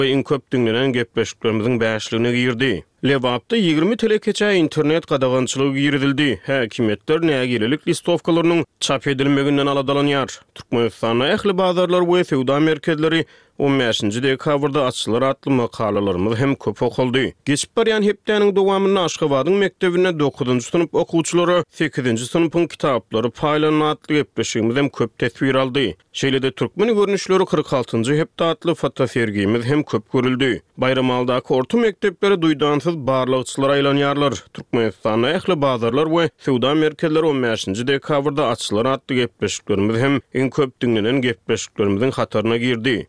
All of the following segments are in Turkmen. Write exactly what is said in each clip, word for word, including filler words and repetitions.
ve in köp dinlenen gepleşiklerimizin beşligine girdi. Lewapda ýygrimi telekeçe internet gadagynçylygy giridildi. Häkimetler nägililik listovkalarynyň çap edilmeginden aladalanýar. Türkmenistana ähli bazarlar we sowda merkezleri on beşinji dekabrda açylar atly makalalarymyz hem köp okuldy. Geçip barýan hepdeniň dowamyny Aşgabatyň mektebine dokuzunji synıp okuwçylary sekizinji synıpyň kitaplary paýlanan atly gepleşigimiz hem köp tesbir aldy. Şeýlede türkmen görnüşleri kırk altynjy hepde atly fotosergimiz hem köp görüldi. Bayramaldaky orta mektepleri duýdansy barlygçylar aýlanýarlar. Türkmenistana ähli bazarlar we sowda merkezleri on beşinji dekabrda açylar atly gepleşiklerimiz hem en köp dinlenen gepleşiklerimiziň hataryna girdi.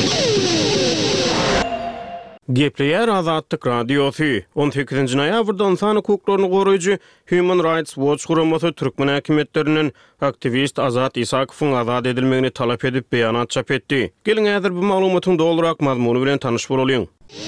Gepleýär Azatlyk Radiosu on sekizinji noýabrda insan hukuklaryny goraýjy Human Rights Watch guramasy türkmen häkimetlerinden aktivist Azat Isakowyň azad edilmegini talap edip beýanat çap etdi. Gelin häzir bu maglumatyň dolurak mazmuny bilen tanyş bolalyň.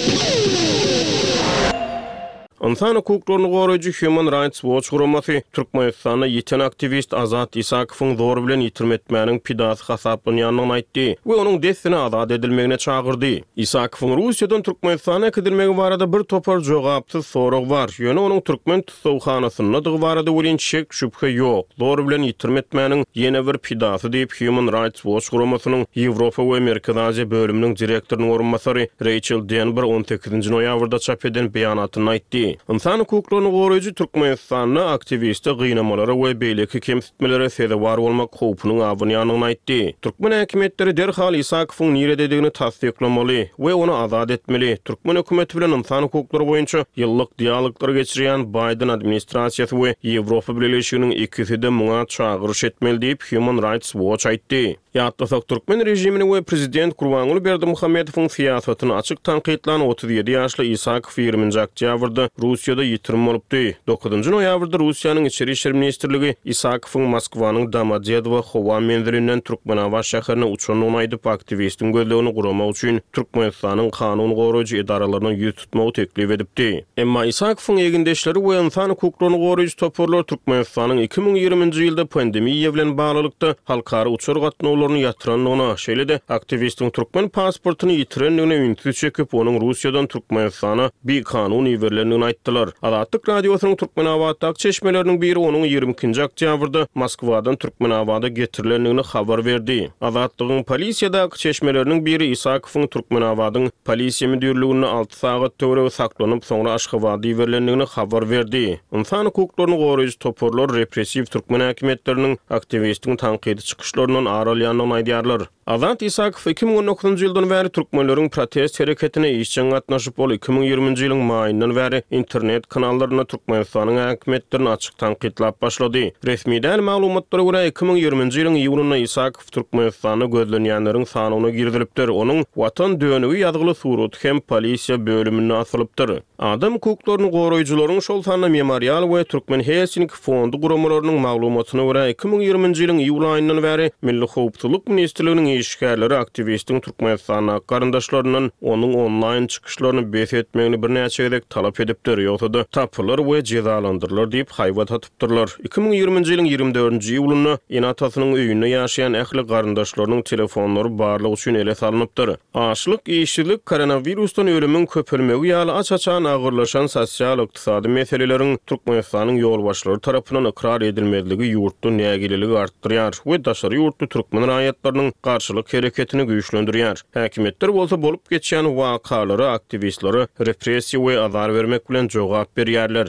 İnsan hukuklaryny goraýjy Human Rights Watch guramasy Türkmenistana ýeten aktivist Azat Isakowyň zor bilen ýitirmetmäniň pidasy hasaplanyanyny aýtdy we onuň destini azad edilmegine çağırdy. Isakowyň Russiýadan Türkmenistana gidilmegi barada bir topar jogapsyz sorag bar. Ýöne onuň türkmen tutawhanasyna dy barada bolan şek şüphe ýok. Zor bilen ýitirmetmäniň ýene bir pidasy diýip Human Rights Watch guramasynyň Ýewropa we Merkez Aziýa bölüminiň direktorynyň orunmasary Rachel Denber on sekizinji noýabrda çap eden beýanatyny aýtdy. İnsan hukuklaryny goraýjy Türkmenistanyň aktivisti gynamalara we beýleki kemsitmelere sebäp bar bolmak howpunyň awanyanyny aýtdy. Türkmen häkimetleri derhal Isakowyň nirededigini tasdiklamaly we onu azad etmeli. Türkmen hökümeti bilen insan hukuklary boýunça ýyllyk dialoglar geçirýän Biden administrasiýasy we Ýewropa Birleşiginiň ikisi de muňa çağırış etmeli diýip Human Rights Watch aýtdy. Ýatdasak Türkmen rejimini we prezident Gurbanguly Berdimuhammedowyň siýasatyny açyk tanqidlan otuz ýedi ýaşly Isakow ýygrimiňji oktýabrda Russiýada ýitirim bolupdy. dokuzunji noýabrda Russiýanyň içeri işler ministrligi Isakowyň Moskwanyň Domodedowo howa menzilinden Türkmenawa şäherine uçanyny aýdyp aktivistiň gözlegini guramak üçin Türkmenistanyň kanun goraýjy edaralaryna ýüz tutmagy teklip edipdi. Emma Isakowyň egindeşleri we insan hukuklaryny goraýjy toporlar Türkmenistanyň iki ming ýigrimинчи ýylda pandemiýa bilen baglykda halkara uçur gatnawlaryny ýatyranyna, şeýle-de aktivistiň türkmen pasportuny ýitirenligine ünsüz çekip onuň Russiýadan Türkmenistana bir kanun ýeberlendigini aýtdylar. Azatlyk Radiosynyň Türkmenawatdaky çeşmeleriniň biri onuň ýigrimkinji oktýabrda Moskwadan Türkmenawada getirilendigini habar berdi. Azatlygyň polisiýadaky çeşmeleriniň biri Isakowyň Türkmenawadyň polisiýa müdürligine alty sagat töwre saklanyp soňra Aşgabatda ýeberlendigini habar berdi. İnsan hukuklaryny goraýjy toporlar repressiw türkmen häkimetleriniň aktivistiň tanqidi çykyşlarynyň aralýanyny aýdýarlar. Azat Isakow iki ming on dokuzunji ýyldan bäri türkmenleriň protest hereketine işçiň gatnaşyp bol iki ming ýigriminçi ýylyň maýyndan bäri internet kanallarına Türkmenistanyň häkimetlerini açyk tanqidlap başlady. Resmi däl maglumatlara görä iki ming ýigriminçi ýylyň iýulyna Isakow Türkmenistana gözlenýänleriň sanyna girdilipdir. Onuň watan döneği ýazgyly surat hem polisiýa bölümine asylypdyr. Adam hukuklaryny goraýjylaryň şol sanyna memorial we Türkmen Helsinki fondu guramalarynyň maglumatyna görä iki ming ýigriminçi ýylyň iýul aýyndan bäri Milli Howpsuzlyk ministrliginiň işgärleri aktivistiň Türkmenistana garyndaşlarynyň onuň online çykyşlaryny bes etmegini bir näçe gezek talap edipdir. Ýogsa tapylar we jezalandyrlar diýip haýbat atypdyrlar. iki ming ýigriminçi ýylyň ýigrimide dördünji iýuluny enatasynyň öýünde ýaşaýan ähli garyndaşlarynyň telefonlary barlyk üçin ele salynıpdyr. Açlyk, işçilik, koronavirusdan ölümiň köpelmegi ýaly aç-açan agyrlaşan sosial ykdysady meseleleriň Türkmenistanyň ýolbaşçylary tarapyndan ikrar edilmezligi ýurtda nägililigi artdyrýar we daşary ýurtly türkmen raýatlarynyň garşylyk hereketini güýçlendirýär. Häkimetler bolsa bolup geçýän wakalary aktivistlary repressiýa we azar bermek bilen jogap berýärler.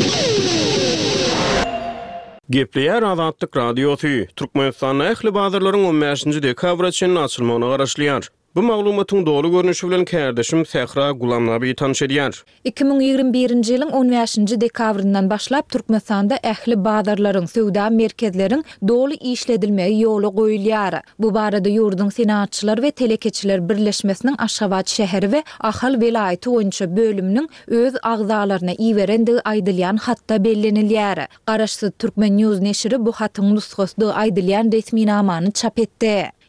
Gepleýär Azatlyk Radiosu Türkmenistanyň ähli bazarlaryň on beşinji dekabra çyn açylmagyna garaşlýar. Bu maglumatyň dolu görnüşi bilen kärdeşim Sehra Gulamnaby tanış edýär. iki ming ýigrimine birinji ýylyň on beşinji dekabryndan başlap Türkmenistanda ähli bazarlaryň, sowda merkezleriň dolu işledilmegi ýoly goýulýar. Bu barada ýurdun senatçylar we telekeçiler birleşmesiniň Aşgabat şäheri we Ahal welaýaty boýunça bölüminiň öz agzalaryna iýerendigi aýdylýan hatda bellenilýär. Garaşsyz Türkmen News neşri bu hatyň nusgasy aýdylýan resmi namany çap etdi.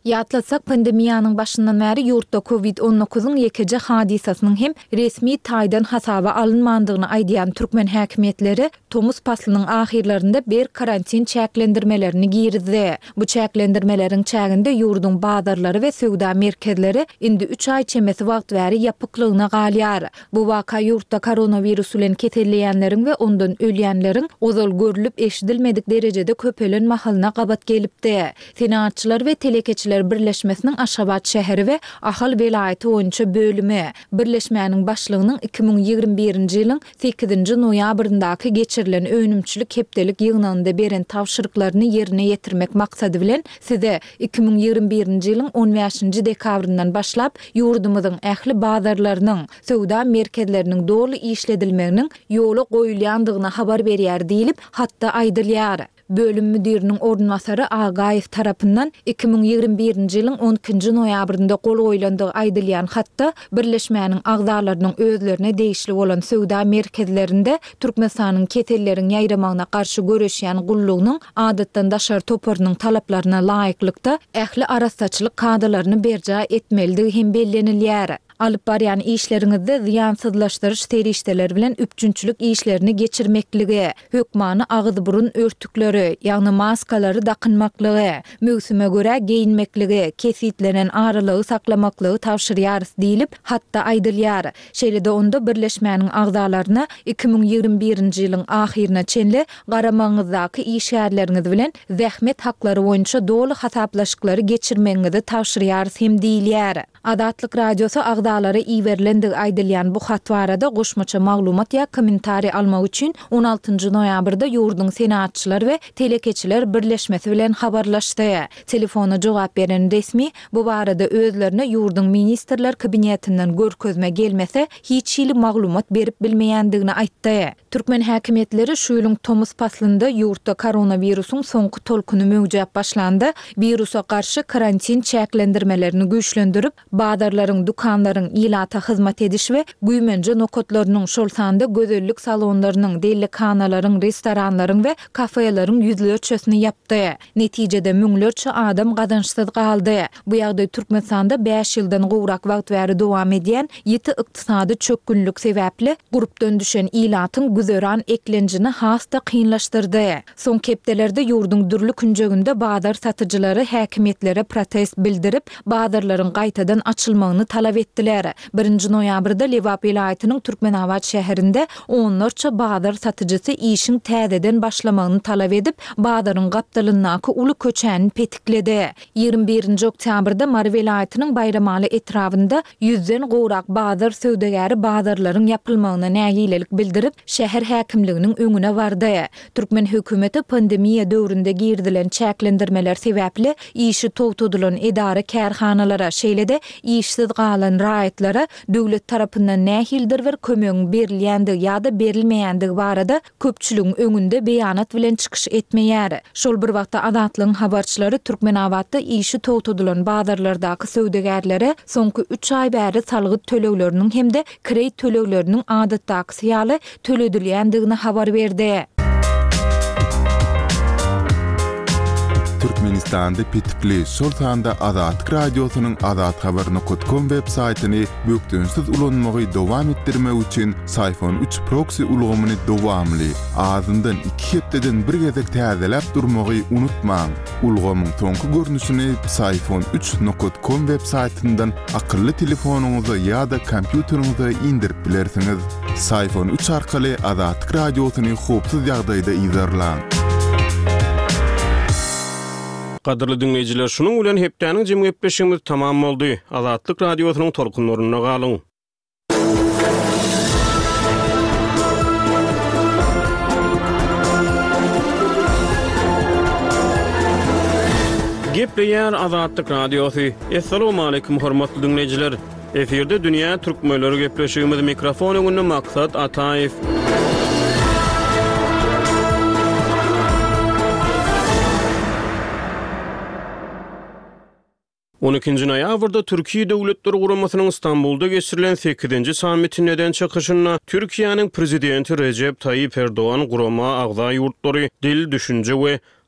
Ýatlasak pandemiýanyň başyndan bäri ýurtda covid on dokuzyň ýekiji hadisasynyň hem resmi taýdan hasaba alınmandygyny aýdýan türkmen häkimetleri Tomuz faslynyň ahirlerinde bir karantin çäklendirmelerini girdi. Bu çäklendirmeleriň çäginde ýurdun bazarlary we söwda merkezleri indi üç aý çemesi wagt bäri ýapyklygyna galýar. Bu waka ýurtda koronavirus bilen ketelleýänleriň we ondan ölýänleriň ozal görülüp eşidilmedik derejede köpelen mahalyna gabat gelipdi. Senatçylar we telekeçiler birleşmesiniň Aşgabat şäheri we Ahal welaýaty boýunça bölümi birleşmäniň başlygynyň iki ming ýigrimä birinji ýylyň sekizinji noýabryndaky geçirilen öňümçilik hepdelik ýygnanynda beren tawşyryklaryny ýerine ýetirmek maksady bilen size iki ming ýigrimä birinji ýylyň on beşinji dekabryndan başlap ýurdumyzyň ähli bazarlarynyň söwda merkezleriniň dogry işledilmeginiň ýoly goýulýandygyna habar berýär diýilip hatda aýdylýar. Bölüm müdiriniň ornwasary Agaýew tarapyndan iki ming ýigrimä birinji ýylyň on ikinji noýabrynda gol goýulandygy aýdylýan hatda birleşmäniň agzalarynyň özlerine değişli bolan söwda merkezlerinde Türkmenistanyň ketelleriň ýaýramagyna garşy göreşýän gullugynyň adatdan daşar toparynyň talaplaryna laýyklykda ähli arasaçylyk kadrlaryny berja etmeligi hem bellenilýär. Alyp barýan işleriňizde ziýansızlaşdyryş serişdeler bilen üpçünçülük işlerini geçirmekligi, hökmany agyzy burun örtükleri, ýagny maskalary dakynmaklygy, möwsüme göre giyinmekligi, kesitlenen aralygy saklamaklygy tawşyrýar diýilip hatda aýdylýar. Şeýle-de onda birleşmäniň agzalaryna iki ming ýigrimä birinji ýylyň ahirine çenli garamaňyzdaky işgärleriňiz bilen zähmet haklary boýunça dogry hasaplaşyklary geçirmeňizi tawşyrýar hem diýilýär. Adatlyk radiosu agdalary iýerlendig aýdylýan bu hatbarada goşmaça maglumat ýa kommentari almak üçin on altynjy noýabrda ýurdun senatçylar we telekeçiler birleşmesi bilen habarlaşdy. Telefona jogap beren resmi bu barada özlerine ýurdun ministrler kabinetinden görkezme gelmese hiç ýyly maglumat berip bilmeýändigini aýtdy. Türkmen häkimetleri şu ýylyň Tomuz faslynda ýurtda koronavirusyň soňky tolkuny möwjüp başlandy. Virusa garşy karantin çäklendirmelerini güýçlendirip bazarlaryň, dukanlaryň ilata hyzmat ediş we güýmenje nokotlarynyň şol sanda gözellik salonlarynyň, delikhanalaryň, restoranlaryň we kafelaryň ýüzli ölçüsini ýapdy. Netijede müňlerçe adam gazançsyz galdy. Bu ýagdaý Türkmenistanda beş ýyldan gowrak wagt bäri dowam edýän ýeti ykdysady çökgünlük sebäpli grupdan düşen ilatyň güzeran eklenjini hasta kynlaşdyrdy. Soň kepdelerde ýurdun dürli künjeginde bazar satyjylary häkimetlere protest bildirip bazarlaryň gaýtadan açylmagyny talap etdiler. birinji noýabrda Lewap welaýatynyň Türkmenabat şäherinde onlarça bazar satyjysy işin täzeden başlamagyny talap edip bazaryň gapdalyndaky uly köçäni petikledi. ýigrimä birinji oktýabrda Mar welaýatynyň Bayramaly etrafynda ýüzden gowrak bazar söwdegäri bazarlaryň ýapylmagyna nägilelik bildirip şäher häkimliginiň öňüne bardy. Türkmen hökümeti pandemiýa döwründe girdilen çäklendirmeler sebäpli işi towtudylan edara kärhanalara şeýle-de işsiz galan raýatlara döwlet tarapyndan nähildir bir kömeg berilýändigi ýa-da berilmeýändigi barada köpçüligiň öňünde beýanat bilen çykyş etmeýär. Şol bir wagtda adatlyň habarçylary Türkmenabatda işi towtudylan bazarlardaky söwdegärlere soňky üç aý bäri salgyt tölegleriniň hemde kredit tölegleriniň adatdaky ýaly töledilýändigini habar berdi. Türkmenistanda pitikli şol sanda Azatlyk radiosynyň azat habaryny nokta com web saýtyny bökdünsiz ulanmagy dowam etdirmek üçin Sayfon üç proxy ulgamyny dowamly azyndan iki hepdeden bir gezek täzeläp durmagy unutmaň. Ulgamyň soňky görnüşini sayfon üç nokta com web saýtyndan akylly telefonuňyza ýa-da kompýuteriňize indirip bilersiňiz. Sayfon üç arkaly Azatlyk radiosyny hopsuz ýagdaýda izlerläň. Qadrly dinleýijiler, şunuň bilen hepdeniň jemgyýetleşigimiz tamam boldy. Azatlyk radiosynyň tolkunlaryna galyň. Gepleýär Azatlyk radiosy. Assalamu alaykum hormatly dinleýijiler. Eferde dünýä türkmenleri gepleşigimiz mikrofon öňünde Maksat Ataýew. on ikinji noýabrda Türkiýe Döwletleri Guramasynyň Istanbulda geçirilen sekizinji sammitinden çykyşyna Türkiýanyň prezidenti Recep Tayyip Erdoğan gurama agza ýurtlary dil, düşünje we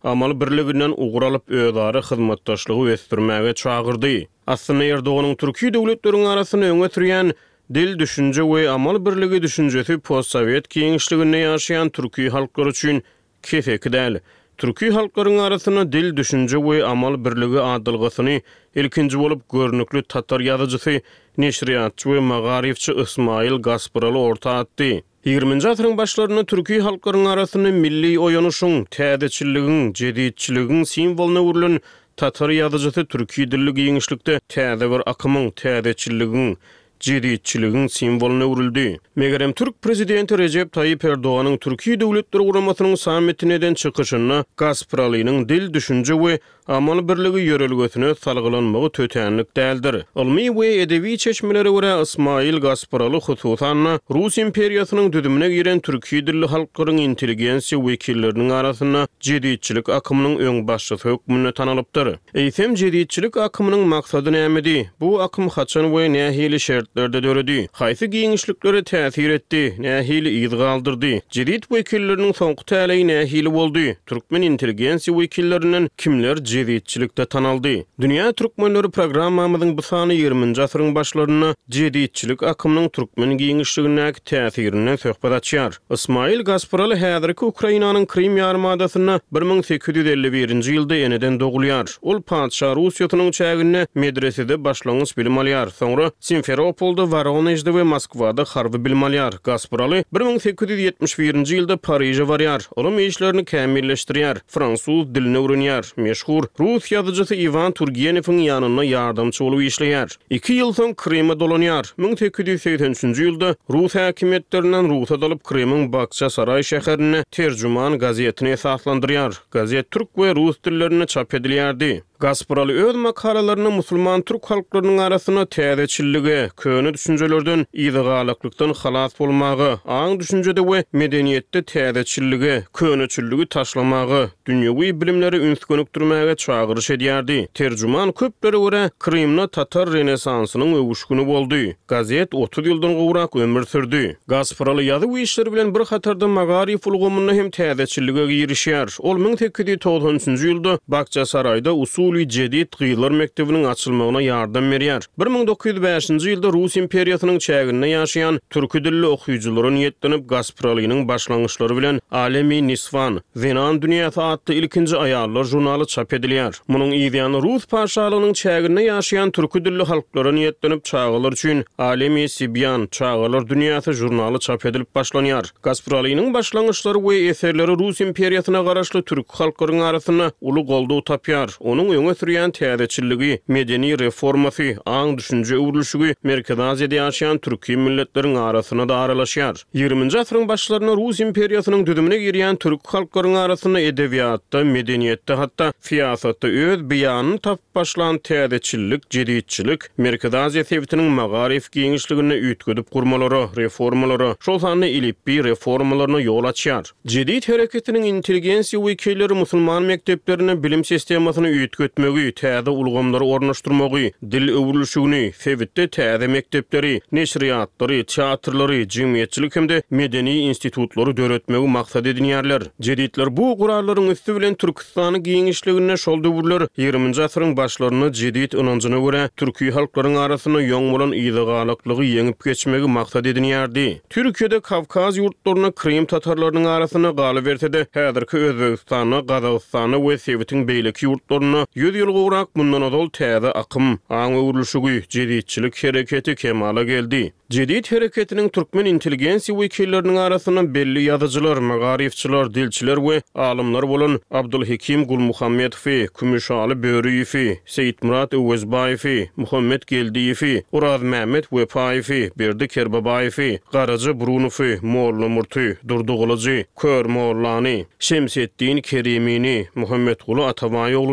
amal birliginden uguralyp öýdary hyzmatdaşlygy ösdürmäge çagyrdy. Aslında Erdoğan'ın Türkiye devletlerinin arasını öňe sürýän dil, düşünce we amal birligi düşünjesi postsovet kiňişliginde ýaşaýan Türkiye halkları üçin kefek däl. Türkiye halklarynyň arasyna dil, düşünce we amal birligi adylgysyny ilkinji bolup görnükli tatar ýazyjysy, neşriýatçy we magarifçi Ismail Gasparaly orta atdy. ýygrimiňji asyryň başlaryny Türkiye halklarynyň arasyny milli oýanyşyň, täzeçiligiň, jedidçiligiň simwoluny urulan tatar ýazyjysy Türkiye dilli giňişlikde täze bir akymyň, täzeçiligiň, jedidçiligiň simwoluny uruldy. Megerem Türk prezidenti Recep Tayyip Erdoğan'ın Türkiye Devletleri Guramasynyň sammitininden çykyşyna Gasparalynyň dil, düşünce we amal birligi ýörelgesine salgylanmagy tötenlik däldir. Ilmi we edebi çeşmelere görä Ismail Gasparaly hususan Rus imperiýasynyň düdümine giren Türkiye dilli halklaryň intelligensiýa wekilleriniň arasyna jedidçilik akymynyň öň başçysy hökmüne tanalypdyr. Eýsem jedidçilik akymynyň maksady nämedi? Bu akym haçan we nähili şertlerde döredi? Haýsy giňişliklere täsir etdi? Nähili ýygy galdyrdy? Jedid wekilleriniň soňky täleği nähili boldy? Türkmen intelligensiýa wekillerinden kimler jedidçilikde tanaldy? Dünýä türkmenleri programmamyzyň bu sany ýygrimiňji asyryň başlaryna jedidçilik akymynyň türkmen giňişligine täsirini söhbet açýar. Ismail Gasparaly häzirki Ukrainanyň Krim ýarymadasyna bir miň sekiz ýüz elli birinji ýylda eneden dogulýar. Ol Padşah Russiýasynyň çägine medresede başlangyç bilim alýar. Soňra Simferopolda, Voronejde we Moskwada harby bilim alýar. Gasparaly bir miň sekiz ýüz ýetmiş birinji ýylda Paryja barýar. Olam işlerini kämilleşdirýär. Fransuz dilini öwrenýär. Meşhur Rus ýazyjysy Ivan Turgenev'iň ýanyna ýardamçy bolup işleýär. iki ýyl soň Krime dolanýar. miň sekiz ýüz seksen üçinji ýylda Rus häkimetlerinden Rus'a dalyp Krymyň Bakça Saray şäherine terjüman gazetini esaslandyrýar. Gazet türk we rus dillerine çap edilýärdi. Gasparaly öz makalalaryny musulman türk halklarynyň arasyna täzeçillige, köne düşünjelerden, ýygygalykdan halas bolmagy, aň düşünjede we medeniýetde täzeçillige, köneçilligi taşlamagy, dünýäwi bilimleri ünsgönükdirmäge çagyryş edýärdi. Terjüman köplere görä Krymna tatar renesansynyň öwüşgüni boldy. Gazet otuz ýyldan gowrak ömür sürdi. Gasparaly ýazy işleri bilen bir hatarda magarif ulgamyny hem täzeçillige girişýär. Ol miň sekiz ýüz togson üçinji ýylda Bakça Sarayda usul Jedid gyýlar mektebiniň açylmagyna ýardam berýär. bir miň dokuz ýüz beşinji ýylda Rus imperiýasynyň çägine ýaşaýan türk dilli okuýjylaryň ýetlenip Gasparalynyň başlangyçlary bilen Alemi Nisvan, Zenan dünýäsi atly ilkinji aýallar jurnaly çap edilýär. Munyň ýa-da Rus paşalygynyň çägine ýaşaýan türk dilli halklaryň ýetlenip çağılar üçin Alemi Sibyan, çağılar dünýäsi jurnaly çap edilip başlanýar. Gasparalynyň başlangyçlary we eserleri Rus imperiýasyna garaşly türk halklarynyň arasyna uly golda tapýar. Onuň öňe sürýän täzeçilligi, medeni reformasy, aň düşünje urulşugy Merkez Aziýada ýaşaýan türki milletleriň arasyna da aralaşýar. ýygrimiňji asyryň başlaryna Rus imperiýasynyň düdümine girýän türk halklarynyň arasyna edebiýatda, medeniýetde, hatda fiýasatda öz beýanyny tapyp başlan täzeçillik, jedidçilik, Merkez Aziýa sebitiniň magarif giňişligine üýtgedip gurmalary, reformalary, şol sany ilipbi reformalaryna ýol açýar. Jedid hereketiniň intelligensiýa wekilleri musulman mekteplerine bilim sistemasyny üýtgetmegi, täze ulgamlary ornaşdyrmagy, dil öwrülüşigini, sebitde täze mektepleri, neşriýatlary, teatrlary, jemgyýetçilik hemde medeni institutlary döretmegi maksat edinýärler. Jedidler bu guralaryň üstü bilen Türkistany giňişligine şol döwürler ýygrimiňji asyryň başlaryny jedid ynanjyna görä türki halklaryň arasyna ýoň bolan ýygygalyklygy ýeňip geçmegi maksat edinýärdi. Türkiýede Kavkaz ýurtlaryna Krym tatarlarynyň arasyna galyp bersede, häzirki Özbegistana, Gazagystana we Sebitiň beýleki ýurtlaryna ýüz ýyl gowrak mundan ozal täze akym, aň öwrülüşigi, jedidçilik hereketi kemala geldi. Jedid hereketiniň türkmen intelligensiýa wekilleriniň arasyna belli ýazyjylar, magarifçiler, dilçiler we alymlar bolan Abdulhakim Gulmuhammedow, Kümüşaly Böreýew, Seyitmurat Öwezbaýew, Muhammed Geldiýew, Uraz Mehmet Wepaýew, Berdi Kerbabaýew, Garaja Brunow, Molla Murty, Durdugylyjy, Kör Mollany, Şemseddin Kerimini, Muhammed Gulu Atabaýogluny we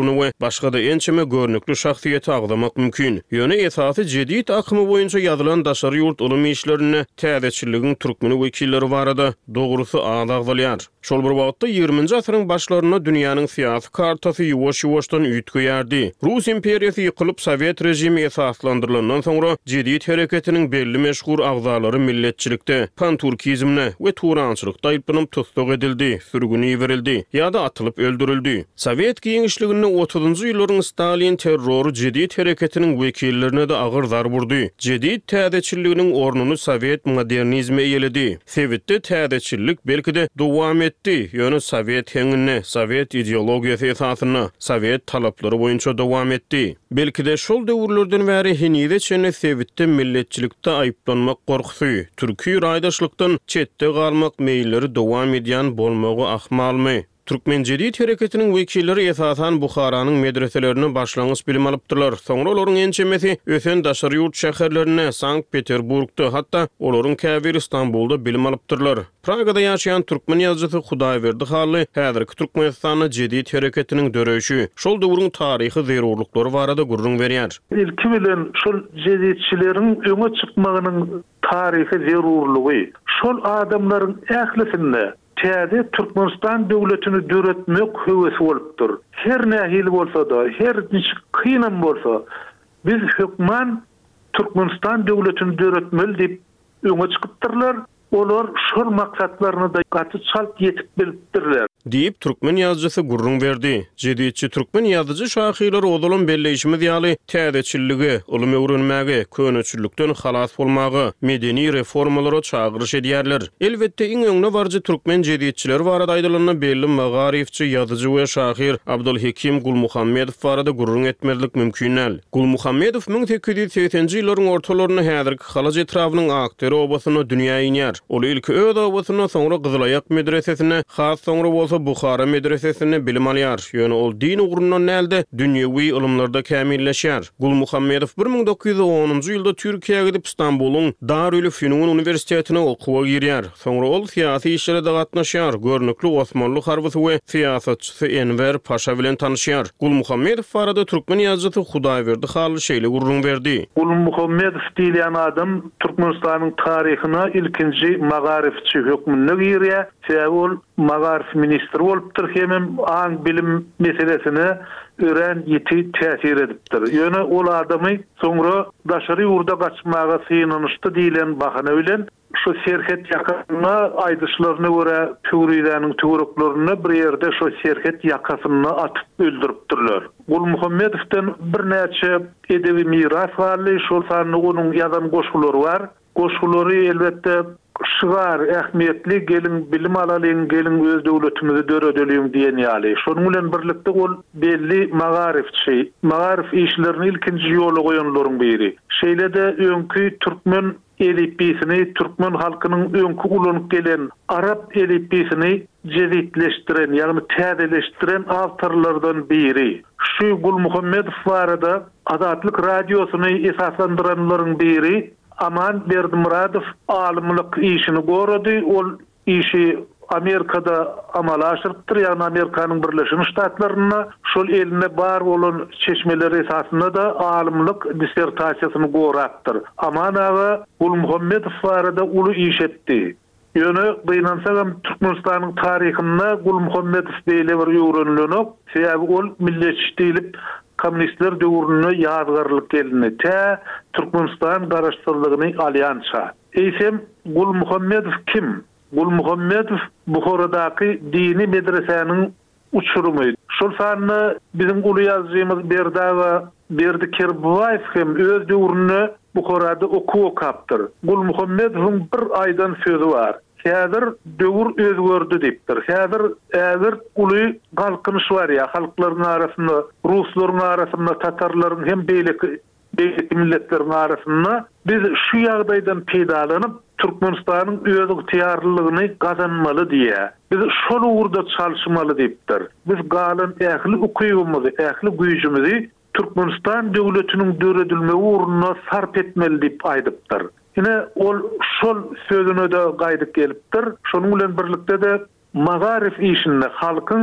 başga da ençeme görnükli şahsiýeti agdamak mümkin. Ýöne esasy jedid akymy boýunça ýazylan daşary ýurt ulum işlerine täzeçiligiň türkmeni wekilleri barada dogrusy az agdalýar. Şol bir wagtda ýygrüminji asyryň başlaryna dünýäniň syýasy kartasy ýuwaş-ýuwaşdan üýtgýärdi. Rus imperiýasy ýykylyp Sowet rejimi esaslandyrylandan soňra jedid hereketiniň belli meşhur agzalary milletçilikde panturkizmne we turançylykda aýyplanyp tutsak edildi, sürgüni berildi ýa-da atylyp öldürildi. Sowet giňişliginde otuzunjy ýyllaryň Stalin terroru jedid hereketiniň wekillerine de agyr zar burdy. Jedid täzeçiliginiň ornuny Sowet modernizmi eýeledi. Sowetde täzeçilik belki-de dowam etdi. Ýöne Sowet heňine, Sowet ideologiýasy esasyna, Sowet talaplary boýunça dowam etdi. Belki-de şol döwürlerden bäri henide çene Sowetde milletçilikde aýyplanmak gorkusy, türki raýdaşlykdan çetde galmak meýilleri dowam edýän bolmagy ahmalmy? Türkmen jedid hereketiniň wekilleri esasan Buharanyň medreselerine başlangyç bilim alypdylar. Soňra olaryň ençemesi ösen daşary ýurt şäherlerine, Sankt-Peterburgda, hatda olaryň käbir Istanbulda bilim alypdyrlar. Pragada ýaşaýan türkmen ýazgysy Hudaýberdi Haly häzirki Türkmenistanyň jedid hereketiniň döreşi, şol döwrüň taryhy zerurlyklary barada gurrun berýär. İlki bilen şol jedidçileriň öňe çykmagynyň taryhy zerurlygy, şol adamlaryň ählisinde täze Türkmenistan döwletini döretmek höwesi bolupdyr. Her nähili bolsa da, her niçe kynam bolsa, biz hökman Türkmenistan döwletini döretmeli diýip öňe çykypdyrlar. Olar şol maksatlaryny da gaty çalt ýetip bilipdirler. Diýip türkmen ýazgysy gurrun berdi. Jedidçi türkmen ýazgyjy şahylar odulan belleşimi diýaly täzeçilligi, ulum öwrenmäge, köneçilikden halas bolmagy, medeni reformalara çagyryş edýärler. Elbetde iň öňüne barjy türkmen jedidçiler barada aýdylanan belli magarifçi ýazyjy we şahyr Abdulhakim Gulmuhammedow barada gurrun etmerlik mümkinel. Gulmuhammedow ming sekiz ýüz seksenji ýyllaryň ortalaryna häzirki Halaj etrawynyň aktyry obasyna dünýä ýenýär. Ol ilki öz obasyna soňra Gyzylaýak medresesine, has soňra bolsa Buhara medresesine bilim alýar. Ýöne ol din ugrundan näde dünýäwi ulumlarda kämilleşýär. Gulmuhammedow bir ming dokuz ýüz onunjy ýylda Türkiýeге gidip Istanbulyň Darül Fünun universitetine okuwa girýär. Soňra ol syýasy işlerde gatnaşýar. Görnükli Osmanly harbysy we syýasatçysy Enver Paşa bilen tanışýar. Gulmuhammedow barada türkmen ýazgysy Hudaýberdi Haly şeýle gurrun berdi. Gulmuhammedow diýen adam Türkmenistanyň taryhyna ilkinji magarifçi hökmünde girýär. Sebäbi magarif ministri bolupdyr, hemem aň bilim meselesine ören ýeti täsir edipdir. Ýöne ol adamy soňra daşary ýurda gaçmaga sığınmışdy diýilen bahana bilen şu serhet ýakasyna aýdyşlaryna görä Püriýanyň töwereklerini bir ýerde şu serhet ýakasyna atyp öldüripdirler. Gulmuhammedowdan bir näçe edebi miras barly, şol sany onuň ýazan goşgulary bar. Goşgulary elbetde şygar, ähmiýetli, gelin bilim alalyň, gelin öz döwletimizi döredeliň diýen ýaly. Şonuň bilen birlikde ol belli magarifçi, magarif işlerini ilkinji ýola goýanlaryň biri. Şeýlede öňkü türkmen elippisini, türkmen halkynyň öňkü ulanyp gelen arap elippisini jedidleşdiren, ýagny täzeleşdiren awtorlardan biri. Şu Gulmuhammedow barada Azatlyk radiosyny esaslandyranlaryň biri Aman Berdimuradov alımlyk işini gördi. Ol işi Amerikada amal aşyrdyr, ýani Amerikanyň Birleşik Ştatlaryna şol eline bar bolan çeşmeler esasında da alımlyk dissertasiýasyny gorakdyr. Aman aga Gulmuhammedow barada uly iş etdi. Ýöne beýnansagam Türkmenistanyň taryhynda Gulmuhammedow beýle bir ýöwrenlenok, sebäbi ol milletçilik komünistler döwrüne ýazgarlyk geldi. Tä Türkmenistan garaşdyrlygyny alýansa. Eýsem Gulmuhammedow kim? Gulmuhammedow Buharadaky dini medreseniň uçurumy. Şol sany bizim uly ýazgymyz Berdawa Berdi Kerbaýew hem öz döwrüne Buharada okuw kapdyr. Gulmuhammedowyň bir aýdan sözi bar. Häzir döwür özgördi diýipdir. Häzir äzir uly galkynyş bar ýa, halklaryň arasynda, ruslaryň arasynda, tatarlaryň hem beýleki beýleki milletleriň arasynda biz şu ýagdaýdan peýdalanyp Türkmenistanyň öz ýetiýarlygyny gazanmaly diýe. Biz şol ugrda çalyşmaly diýipdir. Biz galan ähli ukuyumyzy, ähli güýjümizi Türkmenistan döwletiniň döredilme ugruna sarp etmeli diýip aýdypdyr. Yine ol şol sözüne de gaýdyp gelipdir. Şonuň bilen birlikde de magarif işinde halkyň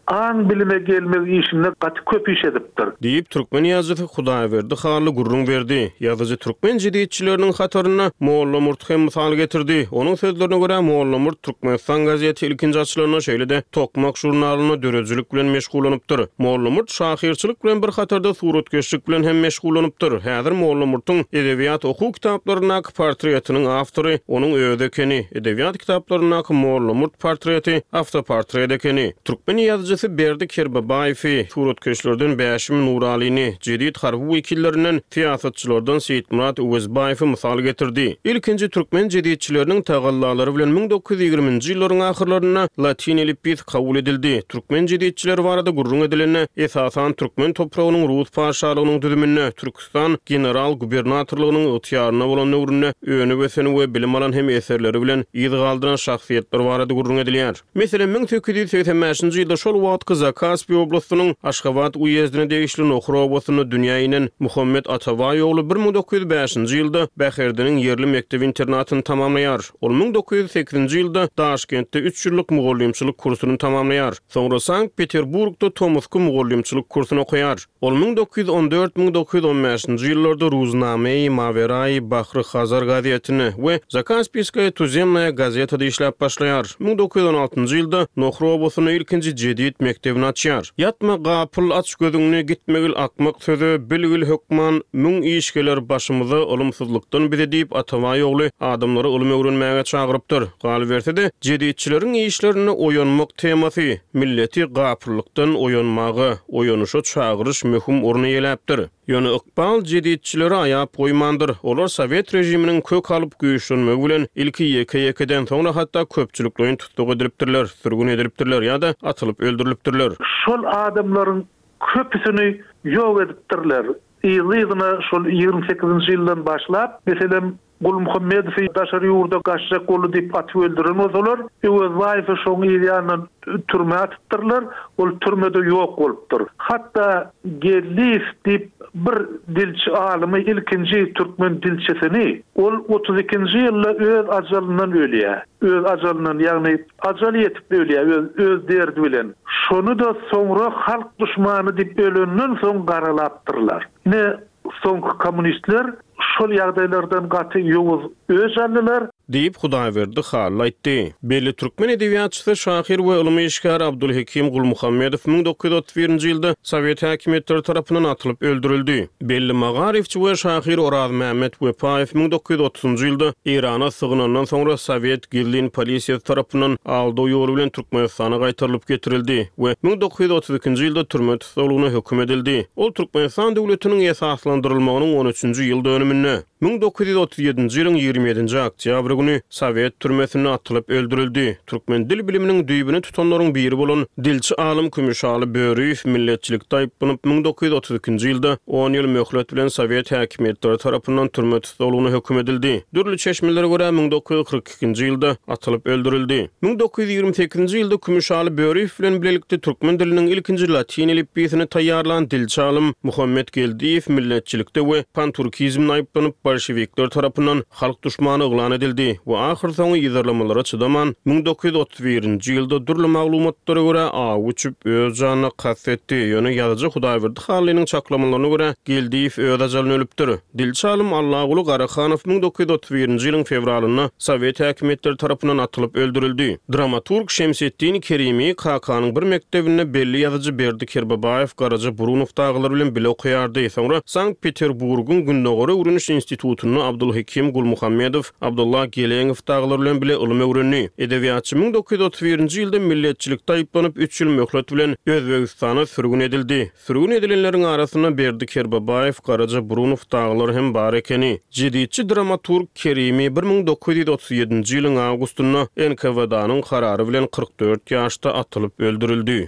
an bilime gelmek işinde gaty köp iş edipdir. Diýip türkmen ýazyjy Hudaýberdi harly gurrun berdi. Ýazyjy türkmen jeditçileriniň hataryna Molla Murt hem mysal getirdi. Onuň sözlerine görä Molla Murt Türkmenistan gazeti ilkinji açylygyna şeýle-de Tokmak jurnalyny dörejlik bilen meşgulanypdyr. Molla Murt şahyrçylyk bilen bir hatarda suratkeşlik bilen hem meşgulanypdyr. Häzir Molla Murt'un edebiýat okuw kitaplaryna portretining awtory onuň öýde ekeni. Edebiýat kitaplaryna Molla Murt portreti awtoportret ekeni. Türkmen ýazyjysy Berdi Kerbabaýew suratkeşlerden Bäşim Nuralyny, jedid harby wekillerinden fiýasatçylardan Seyitmurat Uwezbaýew mysal getirdi. İlkinji türkmen jedidçileriniň tagallalary bilen ming dokuz ýuz ýigriminji ýyllaryň ahyrlaryna latin elifbis kabul edildi. Türkmen jedidçiler barada gurrun edilene esasan türkmen topragynyň Rus paşalygynyň düzümine, Türkistan general gubernatorlygynyň ýetýärini bolan öwrüne öňe weseni we bilim alan hem eserleri bilen ýyzgaldyran şahsiýetler barada gurrun edilýär. Meselem ming dokuz ýuz seksen beşinji ýylda şol wagtky Zakaspy oblastynyň Aşgabat uýezdine degişli Nohrowasyny dünýäinen Muhammed Ataway ogly bir ming dokuz ýuz beşinji ýylda Bäherdiniň yerli mektebi internatyny tamamlaýar. Ol ming dokuz ýuz seksenji ýylda Daşkentde üç ýyllyk mugallimçilik kursuny tamamlaýar. Soňra Sankt-Peterburgda Tomsky mugallimçilik kursuny okuýar. Ol ming dokuz ýuz on dört ming dokuz ýuz on beşinji ýyllarda Ruzname-i Maverai Bahry Hazar gazetini we Zakaspyskaya tuzemnaya gazetada işläp başlaýar. ming dokuz ýuz on altynjy ýylda Nohrowasyny ilkinji jedid mektebini açýar. Yatma gapyl aç gözüňni gitmegil akmak sözü bilgil hökman müň işgeler başymyza olumsuzlukdan bize diýip Ataway ogly adamlary ulum öwrenmäge çagyrypdyr. Gal berse-de jedidçileriň işlerini oýanmak temasy milleti gapyrlykdan oýanmagy, oýanuşa çagyryş möhüm orny ýeläpdir. Ýöne ykbal jedidçileri aýap goýmandyr. Olar Sowet rejiminiň kök alyp güýçlenmegi bilen ilki ýeke ýekeden soňra hatda köpçüliklerini tutduk edilipdirler, sürgün edilipdirler ýa-da atylyp öldürilipdirler. Şol adamlaryň köpüsini ýok edipdirler. Ýylyna şol ýigrimmi sekizinji ýyldan başlap, meselem Gul Muhammedow daşary ýurda gaçjak bolu diýip atyp öldüren bolsalar, Uwezbaýew şoň ýerden türme atypdyrlar, ol türmede ýok bolupdyr. Hatda Gerlif diýip bir dilçi alymy ilkinji türkmen dilçisini ol otuz ikinji ýylda öz ajalyndan ölýär. Öz ajalyndan, ýagny ajal ýetip ölýär, öz, öz derdi bilen. Şonu da soňra halk düşmany diýip ölenden soň garalapdyrlar. Ne soňky kommunistler şol ýagdaýlardan gaty ýowuz öýjandylar diýip Hudaýberdi harly aýtdy. Belli türkmen edebiýatçysy şahyr we ulymy işgär Abdulhekim Gulmuhammedow ming dokuz ýuz otuz birinji ýylda Sowet häkimetleri tarapyndan atylyp öldürildi. Belli magarifçi we şahyr Oraz Mehmet Wepaýew ming dokuz ýuz otuzunjy ýylda Irana sygnandan soňra Sowet Gilin polisiýasy tarapyndan aldyğı ýoly bilen Türkmenistana gaýtarylyp getirildi we ming dokuz ýuz otuz ikinji ýylda türme tutulgyna hökm edildi. Ol Türkmenistan döwletiniň esaslandyrylmagynyň on üçünji ýyl dönümine ming dokuz ýuz otuz ýedinji ýylyň ýigirmi ýedinji oktýabr güni Sowet türmesine atylyp öldürildi. Türkmen dil biliminiň düýbüni tutanlaryň biri bolan dilçi alim Kümüşaly Böreýew milletçilikde aýyplanıp ming dokuz ýuz otuz ikinji ýylda on ýyl möhlet bilen Sowet häkimetleri tarapyndan türme tutulgyna hökm edildi. Dürli çeşmelere görä ming dokuz ýuz kırk ikinji ýylda atylyp öldürildi. ming dokuz ýuz ýigirmi sekizinji ýylda Kümüşaly Böreýew bilen birlikde türkmen diliniň ilkinji latin elifbisini taýýarlanan dilçi alim Muhammed Geldiýew milletçilikde we panturkizmle aýyplanıp Bolşewikler tarapyndan halk düşmany yglan edildi we ahir soňy ýyzarlamalara çydaman ming dokuz ýuz otuz birinji ýylda durly maglumatlara görä aw uçup öz janyny kassetdi. Ýöne ýazyjy Hudaýberdi halynyň çaklamalaryna görä Geldiýew öz ajalyny ölüpdir. Dilçi alim Allahguly Garahanow ming dokuz ýuz otuz birinji ýylyň fevralyna Sowet häkimetleri tarapyndan atylyp öldürildi. Dramaturg Şemsetdin Kerimi K K-nyň bir mektebine belli ýazyjy Berdi Kerbabaýew Garaja Burunow daglar bilen bile okuýardy. Soňra Sankt-Peterburgyň gündogary uriniş institutuny Abdulhekim Gulmuhammedow, Abdullah Geleňew daglar bilen bile ulymy öwrenýär. Edebiýatçy ming dokuz ýuz otuz birinji ýylda milletçilikde aýyplanyp üç ýyl möhlet bilen Özbegistana sürgün edildi. Sürgün edilenleriň arasyna Berdi Kerbabaýew, Garaja Burunow daglar hem bar ekeni. Jedidçi dramaturg Kerimi bir ming dokuz ýuz otuz ýedinji ýylyň awgustunda N K W D-nyň karary bilen kırk dört ýaşda atylyp öldürildi.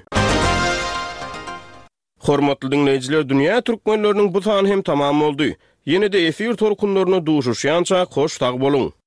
Hormatly dinleýijiler, dünýä türkmenleriniň bu sany hem tamam boldy. Ýene-de efir torkunlaryna duşuşýança hoş tag boluň.